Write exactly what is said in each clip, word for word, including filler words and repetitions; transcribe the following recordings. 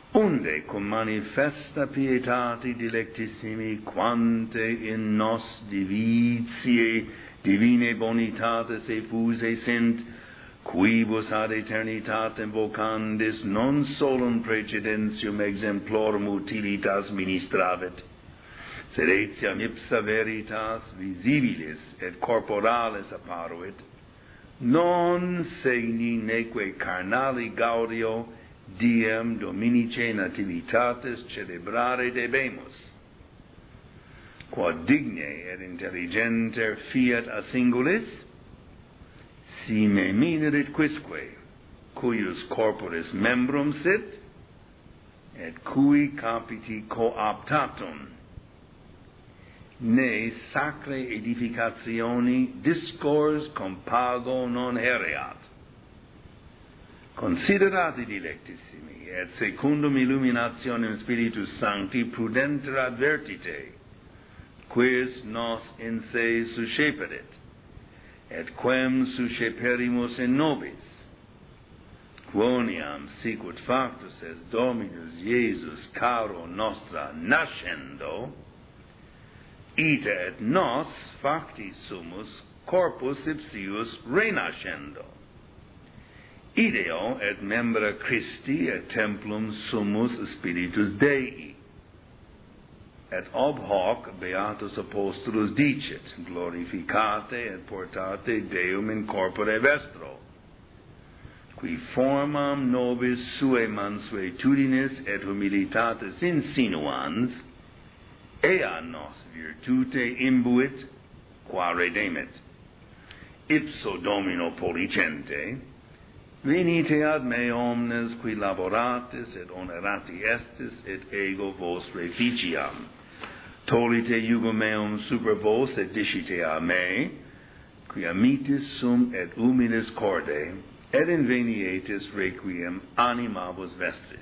Unde cum manifesta pietate dilectissimi quante in nos divitiae divine bonitates effuse sint, quibus ad aeternitatem vocandis non solum precedentium exemplorum utilitas ministravit, sed etiam ipsa veritas visibilis et corporalis apparuit, non segni neque carnali gaudio diem dominice nativitatis celebrare debemus, quod digne et intelligenter fiat a singulis, si me minerit quisque, cuius corporis membrum sit, et cui capiti cooptatum, ne sacre edificationi discors compago non hereat. Considerate dilectissimi, et secundum illuminationem Spiritus Sancti prudenter advertite, quis nos in se susceperit, et quem susceperimus in nobis, quoniam sicut factus est Dominus Iesus caro nostra nascendo, ite et nos facti sumus corpus ipsius renascendo. Ideo et membra Christi et templum sumus Spiritus Dei. Et ob hoc beatus apostolus dicit, glorificate et portate Deum in corpore vestro, qui formam nobis sue mansuetudinis et humilitatis insinuans, ea nos virtute imbuit, qua redemit. Ipso Domino policente, venite ad me omnes qui laboratis et onerati estis et ego vos reficiam. Tolite iugum meum super vos et discite a me, qui amitis sum et humilis corde, et invenietis requiem animabus vestris.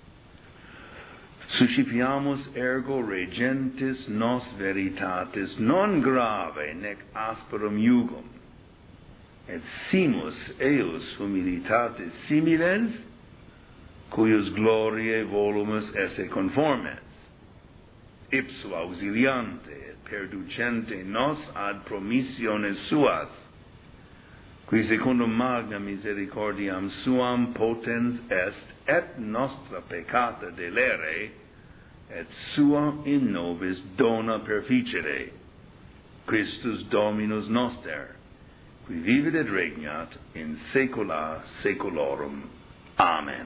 Suscipiamus ergo regentis nos veritatis non grave nec asperum iugum, et simus eus humilitatis similes, cuius gloriae volumus esse conformes, ipso auxiliante et perducente nos ad promissiones suas, qui secundum magna misericordiam suam potens est et nostra peccata delere, et sua in nobis dona perficere, Christus Dominus noster, qui vivit et regnat in saecula saeculorum. Amen.